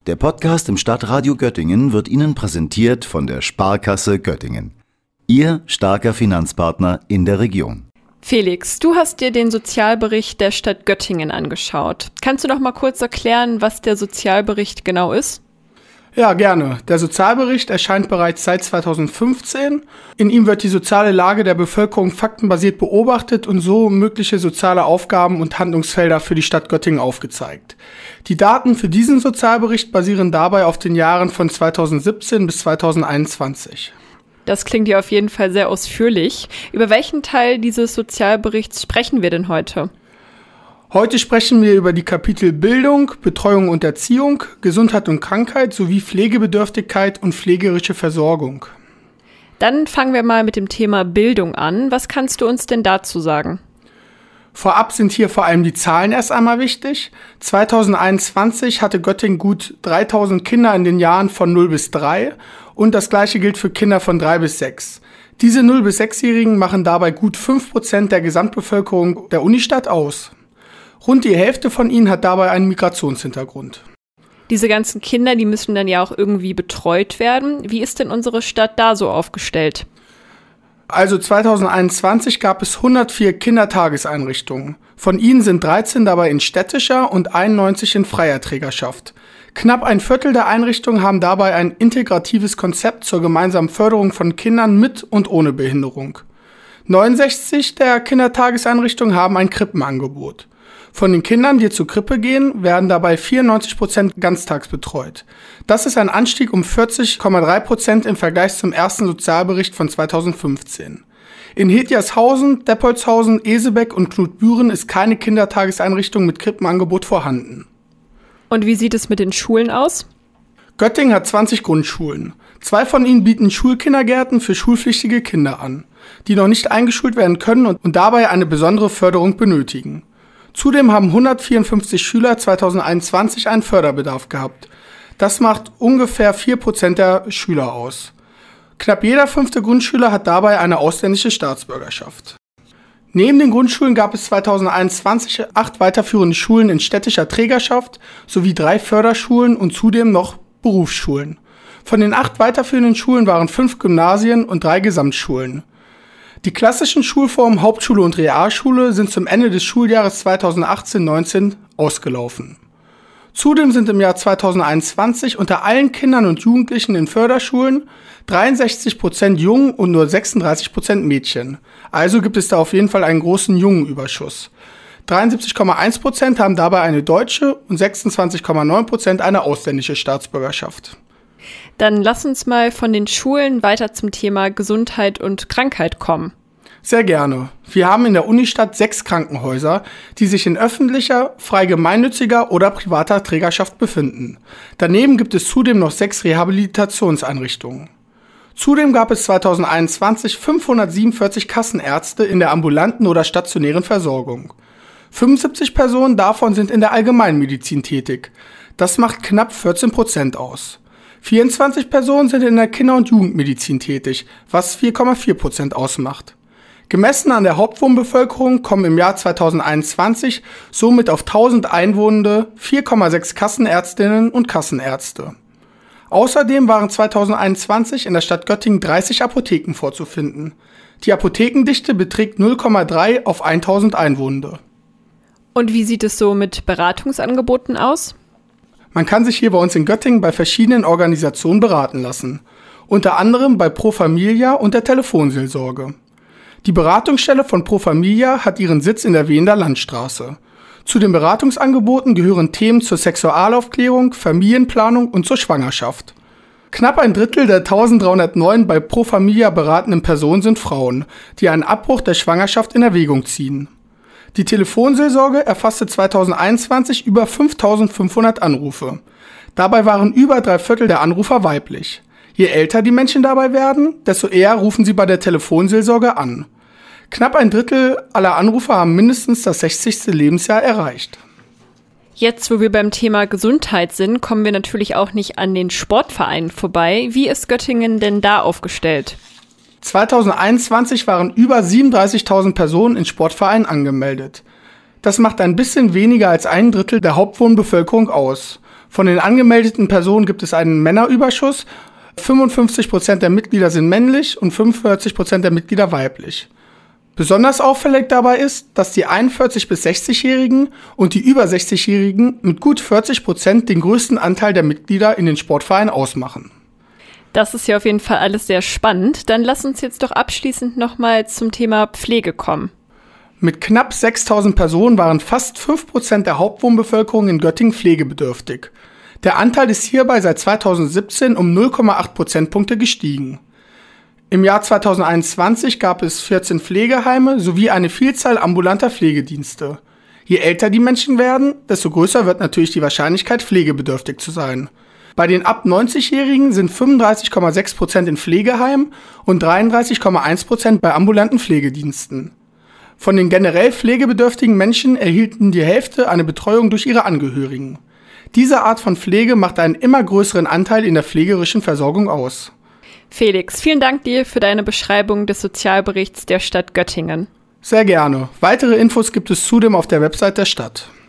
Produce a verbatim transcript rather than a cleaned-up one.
Der Podcast im Stadtradio Göttingen wird Ihnen präsentiert von der Sparkasse Göttingen. Ihr starker Finanzpartner in der Region. Felix, du hast dir den Sozialbericht der Stadt Göttingen angeschaut. Kannst du noch mal kurz erklären, was der Sozialbericht genau ist? Ja, gerne. Der Sozialbericht erscheint bereits seit zweitausendfünfzehn. In ihm wird die soziale Lage der Bevölkerung faktenbasiert beobachtet und so mögliche soziale Aufgaben und Handlungsfelder für die Stadt Göttingen aufgezeigt. Die Daten für diesen Sozialbericht basieren dabei auf den Jahren von zweitausendsiebzehn bis zweitausendeinundzwanzig. Das klingt ja auf jeden Fall sehr ausführlich. Über welchen Teil dieses Sozialberichts sprechen wir denn heute? Heute sprechen wir über die Kapitel Bildung, Betreuung und Erziehung, Gesundheit und Krankheit sowie Pflegebedürftigkeit und pflegerische Versorgung. Dann fangen wir mal mit dem Thema Bildung an. Was kannst du uns denn dazu sagen? Vorab sind hier vor allem die Zahlen erst einmal wichtig. zweitausendeinundzwanzig hatte Göttingen gut dreitausend Kinder in den Jahren von null bis drei und das gleiche gilt für Kinder von drei bis sechs. Diese null bis sechs-Jährigen machen dabei gut fünf Prozent der Gesamtbevölkerung der Unistadt aus. Rund die Hälfte von ihnen hat dabei einen Migrationshintergrund. Diese ganzen Kinder, die müssen dann ja auch irgendwie betreut werden. Wie ist denn unsere Stadt da so aufgestellt? Also zweitausendeinundzwanzig gab es hundertvier Kindertageseinrichtungen. Von ihnen sind dreizehn dabei in städtischer und einundneunzig in freier Trägerschaft. Knapp ein Viertel der Einrichtungen haben dabei ein integratives Konzept zur gemeinsamen Förderung von Kindern mit und ohne Behinderung. neunundsechzig der Kindertageseinrichtungen haben ein Krippenangebot. Von den Kindern, die zur Krippe gehen, werden dabei vierundneunzig Prozent ganztags betreut. Das ist ein Anstieg um vierzig Komma drei Prozent im Vergleich zum ersten Sozialbericht von zweitausendfünfzehn. In Hetjershausen, Deppolzhausen, Esebeck und Knutbüren ist keine Kindertageseinrichtung mit Krippenangebot vorhanden. Und wie sieht es mit den Schulen aus? Göttingen hat zwanzig Grundschulen. Zwei von ihnen bieten Schulkindergärten für schulpflichtige Kinder an, die noch nicht eingeschult werden können und dabei eine besondere Förderung benötigen. Zudem haben hundertvierundfünfzig Schüler zweitausendeinundzwanzig einen Förderbedarf gehabt. Das macht ungefähr vier Prozent der Schüler aus. Knapp jeder fünfte Grundschüler hat dabei eine ausländische Staatsbürgerschaft. Neben den Grundschulen gab es zweitausendeinundzwanzig acht weiterführende Schulen in städtischer Trägerschaft sowie drei Förderschulen und zudem noch Berufsschulen. Von den acht weiterführenden Schulen waren fünf Gymnasien und drei Gesamtschulen. Die klassischen Schulformen Hauptschule und Realschule sind zum Ende des Schuljahres zweitausendachtzehn neunzehn ausgelaufen. Zudem sind im Jahr zweitausendeinundzwanzig unter allen Kindern und Jugendlichen in Förderschulen dreiundsechzig Prozent Jungen und nur sechsunddreißig Prozent Mädchen. Also gibt es da auf jeden Fall einen großen Jungenüberschuss. dreiundsiebzig Komma eins Prozent haben dabei eine deutsche und sechsundzwanzig Komma neun Prozent eine ausländische Staatsbürgerschaft. Dann lass uns mal von den Schulen weiter zum Thema Gesundheit und Krankheit kommen. Sehr gerne. Wir haben in der Unistadt sechs Krankenhäuser, die sich in öffentlicher, frei gemeinnütziger oder privater Trägerschaft befinden. Daneben gibt es zudem noch sechs Rehabilitationseinrichtungen. Zudem gab es zweitausendeinundzwanzig fünfhundertsiebenundvierzig Kassenärzte in der ambulanten oder stationären Versorgung. fünfundsiebzig Personen davon sind in der Allgemeinmedizin tätig. Das macht knapp vierzehn Prozent aus. vierundzwanzig Personen sind in der Kinder- und Jugendmedizin tätig, was vier Komma vier Prozent ausmacht. Gemessen an der Hauptwohnbevölkerung kommen im Jahr zweitausendeinundzwanzig somit auf tausend Einwohner vier Komma sechs Kassenärztinnen und Kassenärzte. Außerdem waren zweitausendeinundzwanzig in der Stadt Göttingen dreißig Apotheken vorzufinden. Die Apothekendichte beträgt null Komma drei auf tausend Einwohner. Und wie sieht es so mit Beratungsangeboten aus? Man kann sich hier bei uns in Göttingen bei verschiedenen Organisationen beraten lassen. Unter anderem bei Pro Familia und der Telefonseelsorge. Die Beratungsstelle von Pro Familia hat ihren Sitz in der Wehender Landstraße. Zu den Beratungsangeboten gehören Themen zur Sexualaufklärung, Familienplanung und zur Schwangerschaft. Knapp ein Drittel der eintausenddreihundertneun bei Pro Familia beratenden Personen sind Frauen, die einen Abbruch der Schwangerschaft in Erwägung ziehen. Die Telefonseelsorge erfasste zweitausendeinundzwanzig über fünftausendfünfhundert Anrufe. Dabei waren über drei Viertel der Anrufer weiblich. Je älter die Menschen dabei werden, desto eher rufen sie bei der Telefonseelsorge an. Knapp ein Drittel aller Anrufer haben mindestens das sechzigste Lebensjahr erreicht. Jetzt, wo wir beim Thema Gesundheit sind, kommen wir natürlich auch nicht an den Sportvereinen vorbei. Wie ist Göttingen denn da aufgestellt? zweitausendeinundzwanzig waren über siebenunddreißigtausend Personen in Sportvereinen angemeldet. Das macht ein bisschen weniger als ein Drittel der Hauptwohnbevölkerung aus. Von den angemeldeten Personen gibt es einen Männerüberschuss. fünfundfünfzig Prozent der Mitglieder sind männlich und fünfundvierzig Prozent der Mitglieder weiblich. Besonders auffällig dabei ist, dass die einundvierzig- bis sechzigjährigen und die über sechzigjährigen mit gut vierzig Prozent den größten Anteil der Mitglieder in den Sportvereinen ausmachen. Das ist ja auf jeden Fall alles sehr spannend. Dann lass uns jetzt doch abschließend nochmal zum Thema Pflege kommen. Mit knapp sechstausend Personen waren fast fünf Prozent der Hauptwohnbevölkerung in Göttingen pflegebedürftig. Der Anteil ist hierbei seit zweitausendsiebzehn um null Komma acht Prozentpunkte gestiegen. Im Jahr zweitausendeinundzwanzig gab es vierzehn Pflegeheime sowie eine Vielzahl ambulanter Pflegedienste. Je älter die Menschen werden, desto größer wird natürlich die Wahrscheinlichkeit, pflegebedürftig zu sein. Bei den ab neunzigjährigen sind fünfunddreißig Komma sechs Prozent in Pflegeheimen und dreiunddreißig Komma eins Prozent bei ambulanten Pflegediensten. Von den generell pflegebedürftigen Menschen erhielten die Hälfte eine Betreuung durch ihre Angehörigen. Diese Art von Pflege macht einen immer größeren Anteil in der pflegerischen Versorgung aus. Felix, vielen Dank dir für deine Beschreibung des Sozialberichts der Stadt Göttingen. Sehr gerne. Weitere Infos gibt es zudem auf der Website der Stadt.